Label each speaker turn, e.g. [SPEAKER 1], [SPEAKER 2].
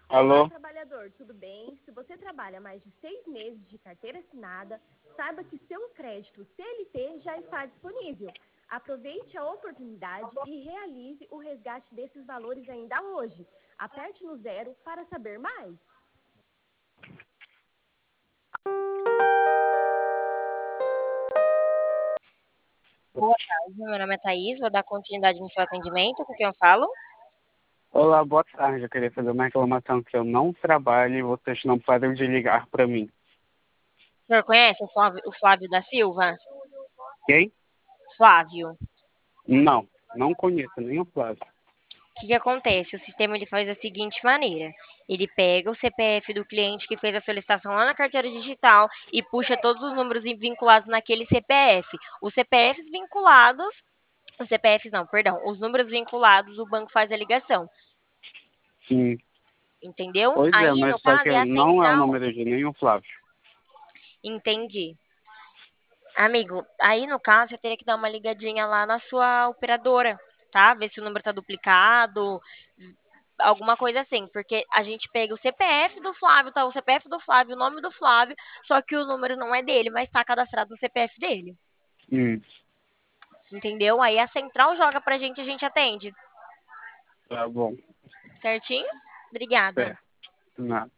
[SPEAKER 1] Olá,
[SPEAKER 2] Alô?
[SPEAKER 1] trabalhador, tudo bem? Se você trabalha mais de 6 meses de carteira assinada, saiba que seu crédito CLT já está disponível. Aproveite a oportunidade e realize o resgate desses valores ainda hoje. Aperte no zero para saber mais.
[SPEAKER 3] Boa tarde, meu nome é Thaís, vou dar continuidade no seu atendimento, com quem eu falo.
[SPEAKER 2] Olá, boa tarde. Eu queria fazer uma reclamação que eu não trabalho e vocês não param de ligar para mim.
[SPEAKER 3] O senhor conhece o Flávio da Silva?
[SPEAKER 2] Quem?
[SPEAKER 3] Flávio.
[SPEAKER 2] Não, não conheço nem o Flávio.
[SPEAKER 3] O que que acontece? O sistema ele faz da seguinte maneira: ele pega o CPF do cliente que fez a solicitação lá na carteira digital e puxa todos os números vinculados naquele CPF. Os CPFs vinculados, os CPFs não, perdão, os números vinculados, o banco faz a ligação,
[SPEAKER 2] Sim.
[SPEAKER 3] entendeu?
[SPEAKER 2] Pois é,
[SPEAKER 3] Aí,
[SPEAKER 2] mas
[SPEAKER 3] no
[SPEAKER 2] só
[SPEAKER 3] caso,
[SPEAKER 2] que
[SPEAKER 3] é a
[SPEAKER 2] não é o
[SPEAKER 3] central.
[SPEAKER 2] número de nenhum Flávio.
[SPEAKER 3] Entendi. Amigo, aí no caso você teria que dar uma ligadinha lá na sua operadora, tá? Ver se o número tá duplicado, alguma coisa assim, porque a gente pega o CPF do Flávio, tá? O CPF do Flávio, o nome do Flávio, só que o número não é dele, mas tá cadastrado no CPF dele,
[SPEAKER 2] Hum,
[SPEAKER 3] entendeu? Aí a central joga pra gente e a gente atende,
[SPEAKER 2] tá bom.
[SPEAKER 3] certinho? Obrigada.
[SPEAKER 2] Certo. Nada.